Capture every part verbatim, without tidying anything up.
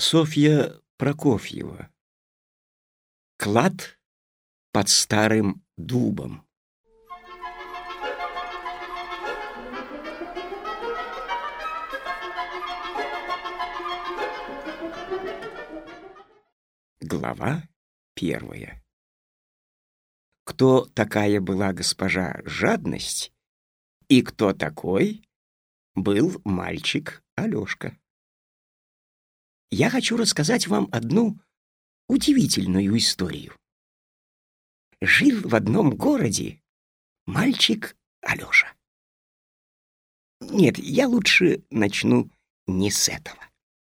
Софья Прокофьева. Клад под старым дубом. Глава первая. Кто такая была госпожа Жадность и кто такой был мальчик Алёшка? Я хочу рассказать вам одну удивительную историю. Жил в одном городе мальчик Алёша. Нет, я лучше начну не с этого.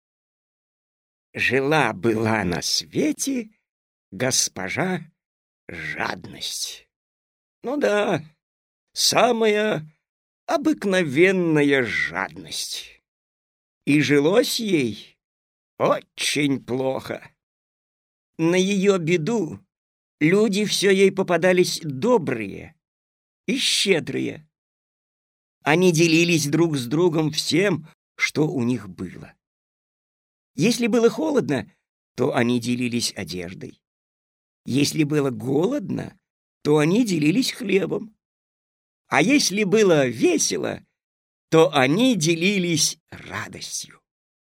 Жила-была на свете госпожа Жадность. Ну да, самая обыкновенная жадность. И жилось ей очень плохо. На ее беду люди все ей попадались добрые и щедрые. Они делились друг с другом всем, что у них было. Если было холодно, то они делились одеждой. Если было голодно, то они делились хлебом. А если было весело, то они делились радостью.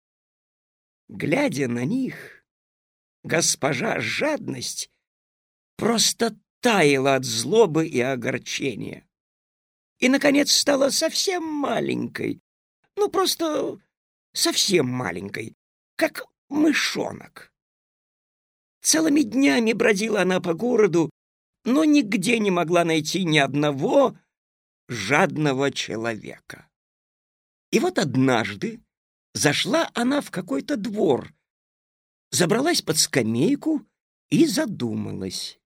Глядя на них, госпожа Жадность просто таяла от злобы и огорчения. И, наконец, стала совсем маленькой, ну, просто совсем маленькой, как мышонок. Целыми днями бродила она по городу, но нигде не могла найти ни одного жадного человека. И вот однажды зашла она в какой-то двор, забралась под скамейку и задумалась.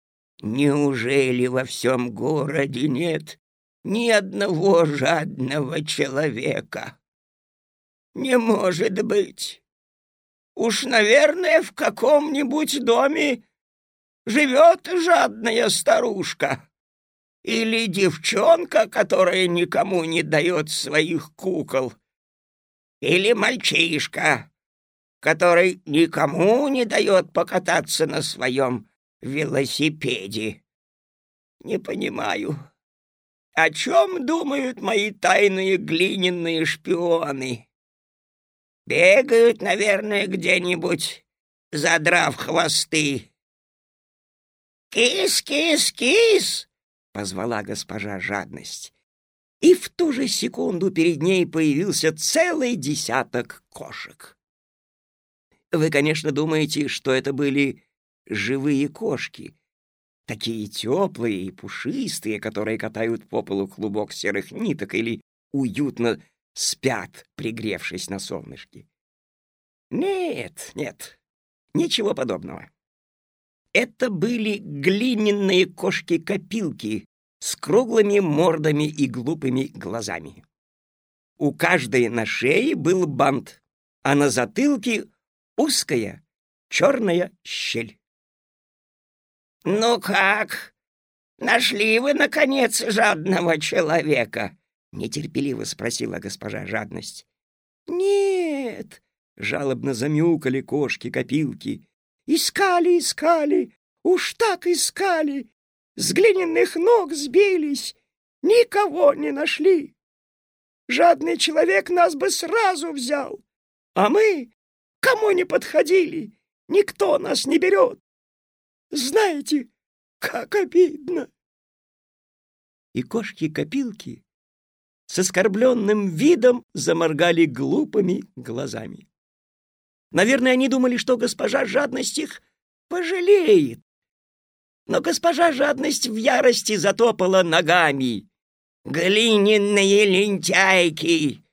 Неужели во всем городе нет ни одного жадного человека? Не может быть! Уж, наверное, в каком-нибудь доме живет жадная старушка или девчонка, которая никому не дает своих кукол, или мальчишка, который никому не дает покататься на своем велосипеде. Не понимаю, о чем думают мои тайные глиняные шпионы. Бегают, наверное, где-нибудь, задрав хвосты. «Кис, кис, кис!» — позвала госпожа Жадность. И в ту же секунду перед ней появился целый десяток кошек. Вы, конечно, думаете, что это были живые кошки, такие теплые и пушистые, которые катают по полу клубок серых ниток или уютно спят, пригревшись на солнышке. Нет, нет, ничего подобного. Это были глиняные кошки-копилки с круглыми мордами и глупыми глазами. У каждой на шее был бант, а на затылке узкая черная щель. «Ну как? Нашли вы, наконец, жадного человека?» — нетерпеливо спросила госпожа Жадность. «Нет», — жалобно замяукали кошки-копилки. «Искали, искали, уж так искали, с глиняных ног сбились, никого не нашли. Жадный человек нас бы сразу взял, а мы, кому не подходили, никто нас не берет. Знаете, как обидно!» И кошки-копилки с оскорбленным видом заморгали глупыми глазами. Наверное, они думали, что госпожа Жадность их пожалеет. Но госпожа Жадность в ярости затопала ногами. «Глиняные лентяйки!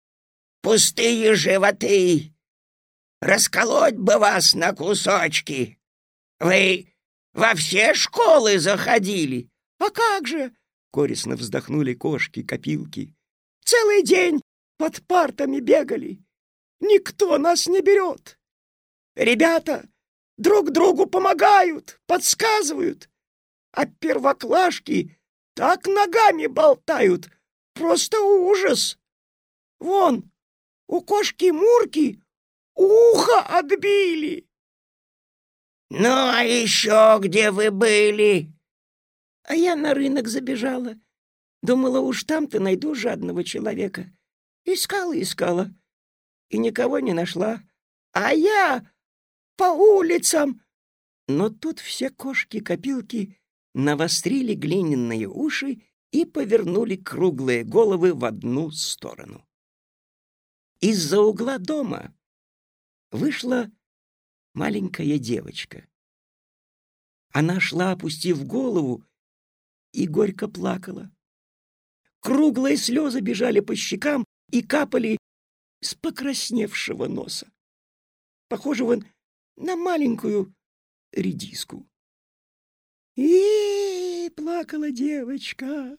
Пустые животы! Расколоть бы вас на кусочки! Вы во все школы заходили?» «А как же!» — горестно вздохнули кошки-копилки. «Целый день под партами бегали. Никто нас не берет. Ребята друг другу помогают, подсказывают, а первоклашки так ногами болтают, просто ужас. Вон, у кошки Мурки ухо отбили. Ну, а еще где вы были? А я на рынок забежала. Думала, уж там-то найду жадного человека. Искала, искала, и никого не нашла. А я по улицам. Но тут все кошки-копилки навострили глиняные уши и повернули круглые головы в одну сторону. Из-за угла дома вышла маленькая девочка. Она шла, опустив голову, и горько плакала. Круглые слезы бежали по щекам и капали с покрасневшего носа, похожего на маленькую редиску. И плакала девочка.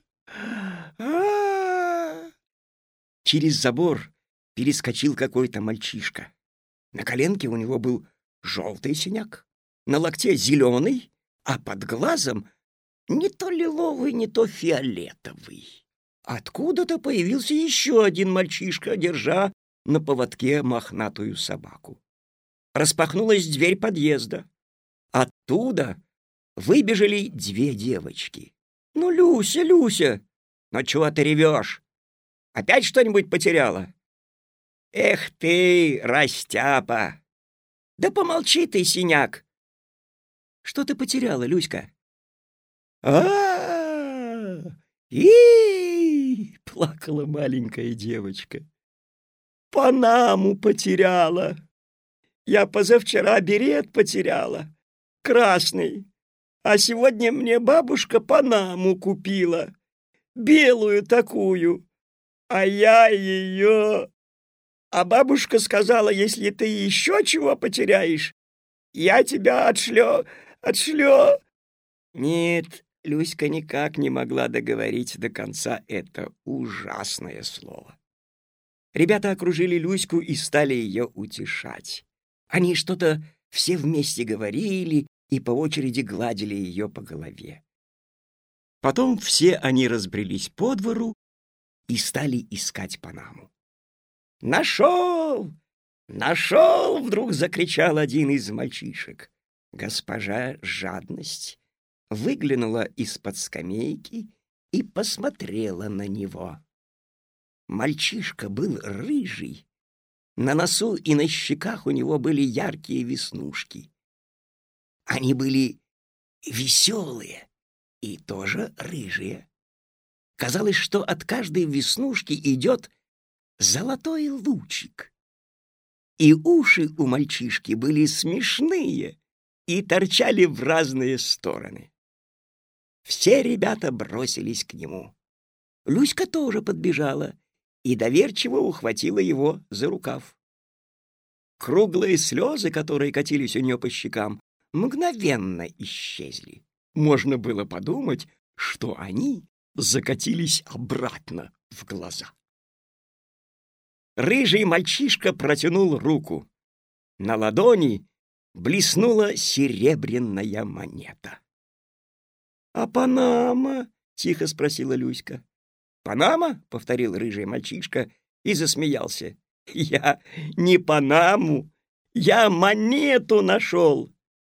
А-а-а! Через забор перескочил какой-то мальчишка. На коленке у него был желтый синяк, на локте зеленый, а под глазом не то лиловый, не то фиолетовый. Откуда-то появился еще один мальчишка, держа на поводке мохнатую собаку. Распахнулась дверь подъезда. Оттуда выбежали две девочки. «Ну, Люся, Люся, ну чего ты ревешь? Опять что-нибудь потеряла?» «Эх ты, растяпа! Да помолчи ты, синяк!» «Что ты потеряла, Люська?» а и плакала маленькая девочка. «Панаму потеряла. Я позавчера берет потеряла, красный, а сегодня мне бабушка панаму купила, белую такую, а я ее... А бабушка сказала, если ты еще чего потеряешь, я тебя отшлё, отшлё...» Нет, Люська никак не могла договорить до конца это ужасное слово. Ребята окружили Люську и стали ее утешать. Они что-то все вместе говорили и по очереди гладили ее по голове. Потом все они разбрелись по двору и стали искать панаму. «Нашел! Нашел!» — вдруг закричал один из мальчишек. Госпожа Жадность выглянула из-под скамейки и посмотрела на него. Мальчишка был рыжий. На носу и на щеках у него были яркие веснушки. Они были веселые и тоже рыжие. Казалось, что от каждой веснушки идет золотой лучик. И уши у мальчишки были смешные и торчали в разные стороны. Все ребята бросились к нему. Люська тоже подбежала и доверчиво ухватила его за рукав. Круглые слезы, которые катились у нее по щекам, мгновенно исчезли. Можно было подумать, что они закатились обратно в глаза. Рыжий мальчишка протянул руку. На ладони блеснула серебряная монета. «А Панама?» — тихо спросила Люська. «Панама?» — повторил рыжий мальчишка и засмеялся. «Я не Панаму, я монету нашел!»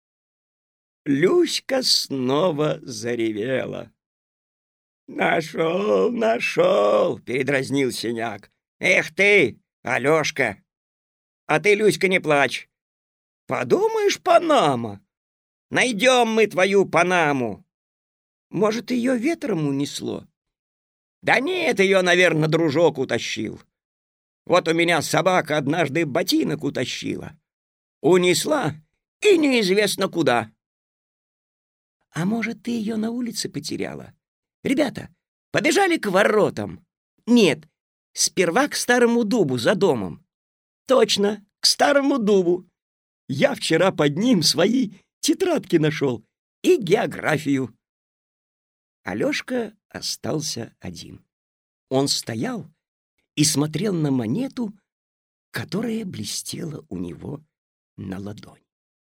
Люська снова заревела. «Нашел, нашел!» — передразнил синяк. «Эх ты, Алешка! А ты, Люська, не плачь! Подумаешь, Панама! Найдем мы твою Панаму! Может, ее ветром унесло?» «Да нет, ее, наверное, дружок утащил. Вот у меня собака однажды ботинок утащила. Унесла и неизвестно куда». «А может, ты ее на улице потеряла? Ребята, побежали к воротам. Нет, сперва к старому дубу за домом». «Точно, к старому дубу. Я вчера под ним свои тетрадки нашел и географию». Алешка остался один. Он стоял и смотрел на монету, которая блестела у него на ладони.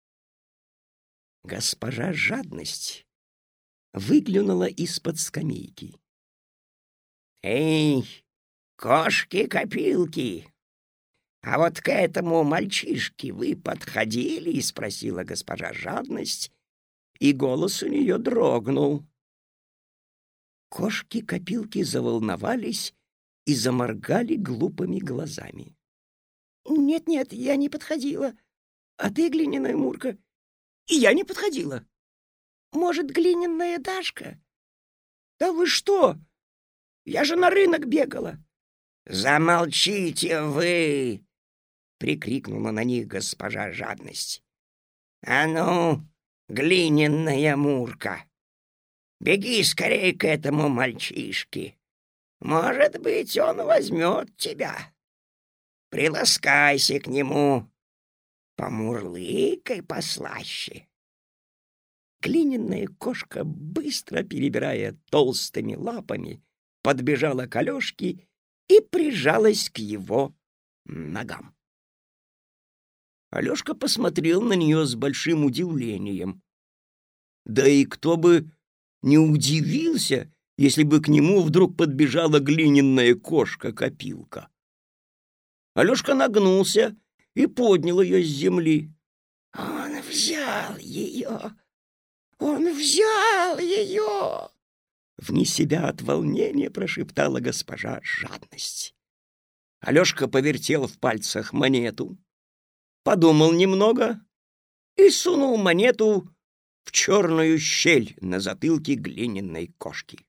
Госпожа Жадность выглянула из-под скамейки. «Эй, кошки-копилки! А вот к этому мальчишке вы подходили?» — спросила госпожа Жадность, и голос у нее дрогнул. Кошки-копилки заволновались и заморгали глупыми глазами. «Нет-нет, я не подходила. А ты, глиняная Мурка?» «И я не подходила». «Может, глиняная Дашка?» «Да вы что? Я же на рынок бегала». «Замолчите вы!» — прикрикнула на них госпожа Жадность. «А ну, глиняная Мурка, беги скорее к этому мальчишке. Может быть, он возьмет тебя. Приласкайся к нему, помурлыкай послаще». Глиняная кошка, быстро перебирая толстыми лапами, подбежала к Алёшке и прижалась к его ногам. Алёшка посмотрел на нее с большим удивлением. Да и кто бы не удивился, если бы к нему вдруг подбежала глиняная кошка-копилка. Алёшка нагнулся и поднял ее с земли. «Он взял ее! Он взял ее!» Вне себя от волнения прошептала госпожа Жадность. Алёшка повертел в пальцах монету, подумал немного и сунул монету в черную щель на затылке глиняной кошки.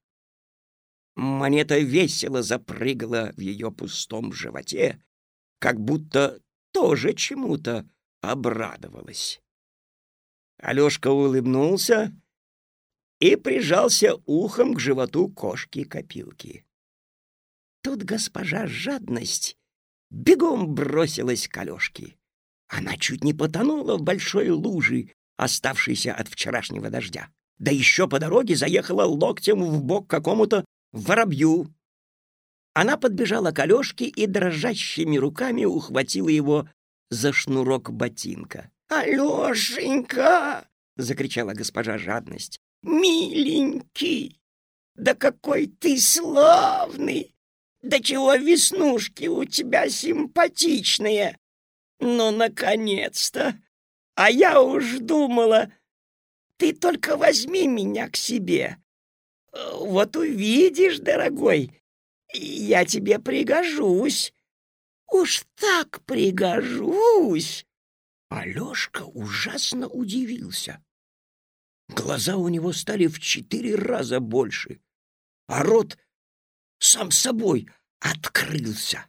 Монета весело запрыгала в ее пустом животе, как будто тоже чему-то обрадовалась. Алёшка улыбнулся и прижался ухом к животу кошки-копилки. Тут госпожа Жадность бегом бросилась к Алёшке. Она чуть не потонула в большой луже, оставшейся от вчерашнего дождя. Да еще по дороге заехала локтем в бок какому-то воробью. Она подбежала к Алёшке и дрожащими руками ухватила его за шнурок ботинка. «Алёшенька!» — закричала госпожа Жадность. «Миленький! Да какой ты славный! Да чего веснушки у тебя симпатичные! Ну, наконец-то! А я уж думала, ты только возьми меня к себе. Вот увидишь, дорогой, я тебе пригожусь. Уж так пригожусь!» Алёшка ужасно удивился. Глаза у него стали в четыре раза больше, а рот сам собой открылся.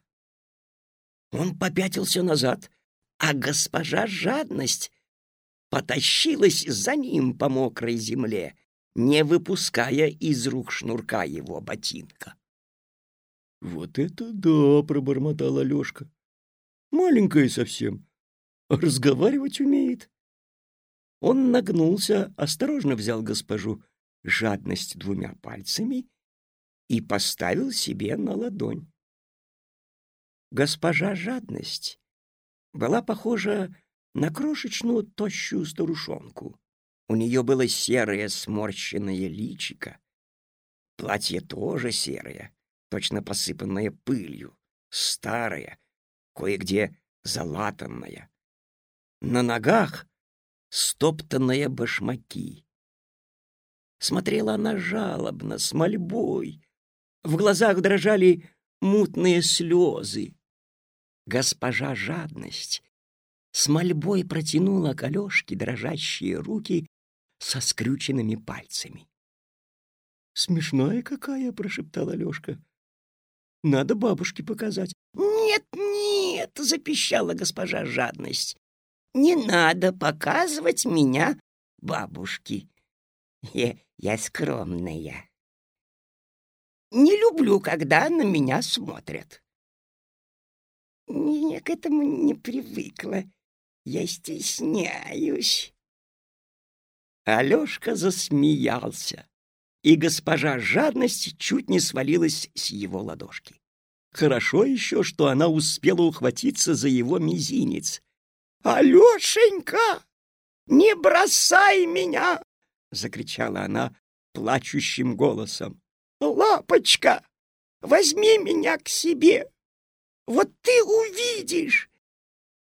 Он попятился назад, а госпожа Жадность потащилась за ним по мокрой земле, не выпуская из рук шнурка его ботинка. «Вот это да!» — пробормотал Алёшка. «Маленькая совсем, а разговаривать умеет». Он нагнулся, осторожно взял госпожу Жадность двумя пальцами и поставил себе на ладонь. Госпожа Жадность была похожа на крошечную тощую старушонку. У нее было серое сморщенное личико, платье тоже серое, точно посыпанное пылью, старое, кое-где залатанное. На ногах стоптанные башмаки. Смотрела она жалобно, с мольбой. В глазах дрожали мутные слезы. Госпожа Жадность с мольбой протянула к Алёшке дрожащие руки со скрюченными пальцами. «Смешная какая!» — прошептал Алёшка. «Надо бабушке показать». «Нет, нет!» — запищала госпожа Жадность. «Не надо показывать меня бабушке. Я, я скромная. Не люблю, когда на меня смотрят. Я к этому не привыкла. Я стесняюсь». Алёшка засмеялся, и госпожа Жадность чуть не свалилась с его ладошки. Хорошо еще, что она успела ухватиться за его мизинец. «Алёшенька, не бросай меня!» — закричала она плачущим голосом. «Лапочка, возьми меня к себе! Вот ты увидишь,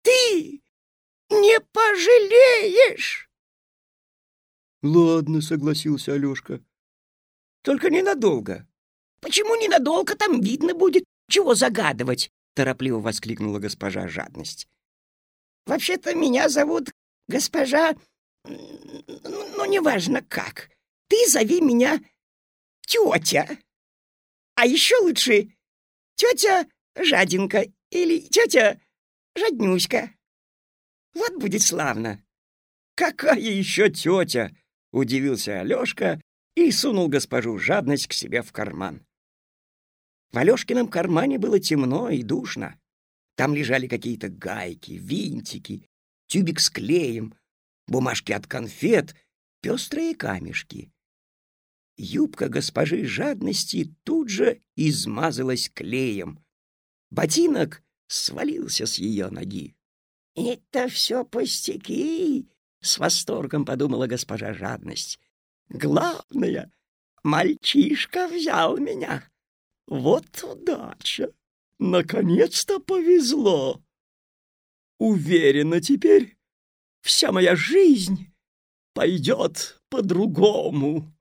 ты не пожалеешь. Ладно, согласился Алешка. Только ненадолго. Почему ненадолго? Там видно будет, чего загадывать, торопливо воскликнула госпожа Жадность. Вообще-то меня зовут госпожа... Ну, неважно как. Ты зови меня тетя. А еще лучше тетя Жадинка или тетя Жаднюська. Вот будет славно. Какая еще тетя? Удивился Алешка и сунул госпожу Жадность к себе в карман. В Алешкином кармане было темно и душно. Там лежали какие-то гайки, винтики, тюбик с клеем, бумажки от конфет, пестрые камешки. Юбка госпожи Жадности тут же измазалась клеем. Ботинок свалился с ее ноги. «Это все пустяки!» — с восторгом подумала госпожа Жадность. «Главное, мальчишка взял меня. Вот удача! Наконец-то повезло! Уверена, теперь вся моя жизнь пойдет по-другому».